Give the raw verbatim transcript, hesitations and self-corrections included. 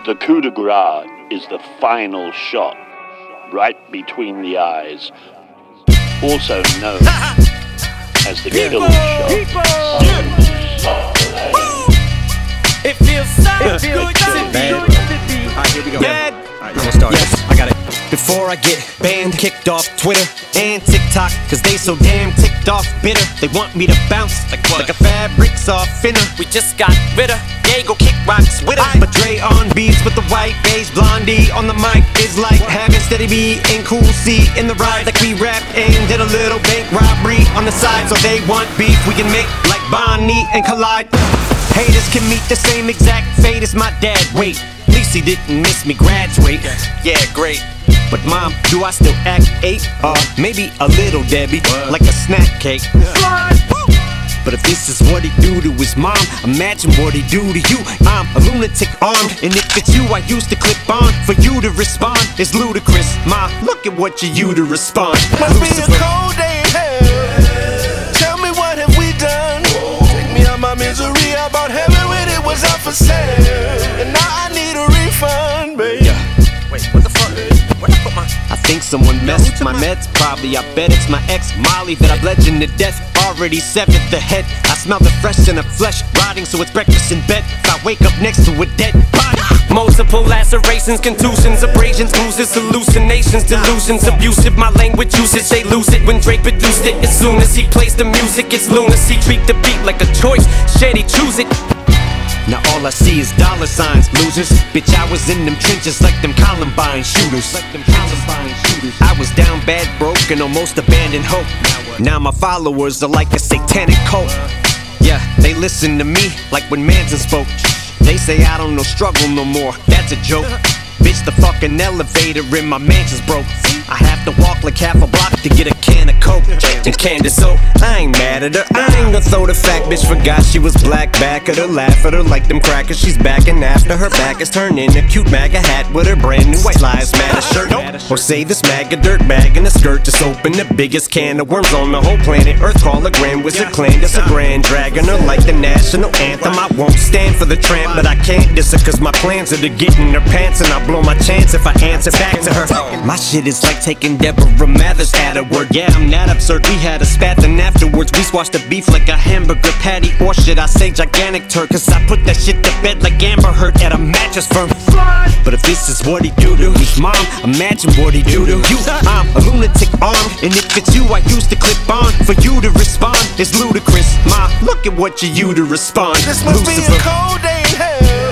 The coup de grace is the final shot, right between the eyes, also known as the kill shot. It feels so it feels good. Bad. Alright, here we go. Bad. Alright, we'll start. Yes, I got it. Before I get banned, kicked off Twitter and TikTok, cause they so damn ticked off bitter. They want me to bounce like what? Like a fabric soft finner. We just got rid of Diego kick rocks with her. But Dre on beats with the white beige blondie on the mic is like having Steady B and Cool C in the ride. Like we rapped and did a little bank robbery on the side. So they want beef, we can make like Bonnie and Clyde. Haters can meet the same exact fate as my dad. Wait, at least he didn't miss me graduate. Yeah, great. But mom, do I still act eight? Uh, maybe a little Debbie, like a snack cake. But if this is what he do to his mom, imagine what he do to you. I'm a lunatic armed, and if it's you I used to clip on, for you to respond is ludicrous. Ma, look at what you do to respond. Must be a cold day in hell. Tell me what have we done? Take me out my misery. I bought heaven when it was up for sale, and now I need a refund, baby. Yeah. Wait, what the fuck? Where I put my? I think someone messed with my meds. Probably, I bet it's my ex Molly that I bludgeoned to death. Already severed the head. I smell the fresh in the flesh, rotting so it's breakfast in bed. If I wake up next to a dead body. Multiple lacerations, contusions, abrasions, bruises, hallucinations, delusions, abusive. My language usage, they lose it when Drake produced it. As soon as he plays the music, it's lunacy. Treat the beat like a choice, shady choose it. Now all I see is dollar signs, losers. Bitch, I was in them trenches like them Columbine shooters. Like them Columbine shooters. I was down bad, broke, and almost abandoned hope. Now my followers are like a satanic cult. Yeah, they listen to me like when Manson spoke. They say I don't know struggle no more, that's a joke. Bitch, the fucking elevator in my mansion's broke. I have to walk like half a block to get a can of Coke and Candace, so I ain't mad at her. I ain't gonna throw the fact bitch forgot she was black. Back at her, laugh at her like them crackers. She's backing after her back is turned in a cute MAGA hat with her brand new white lives matter shirt. Or say this MAGA dirt bag in a skirt just open the biggest can of worms on the whole planet Earth. Call a grand wizard clan, just a grand dragon her like the national anthem. I won't stand for the tramp, but I can't diss her cause my plans are to get in her pants, and I blow my chance if I answer back to her. My shit is like taking Deborah Mathers at her word. Yeah, I'm not absurd. We had a spat, then afterwards we squashed the beef like a hamburger patty. Or should I say gigantic turd? Cause I put that shit to bed like Amber Heard at a mattress firm. But if this is what he do to his mom, imagine what he do to you. I'm a lunatic armed, and if it's you I used to clip on, for you to respond is ludicrous. Ma, look at what you do to respond. This must Lucifer. Be a cold day in hell.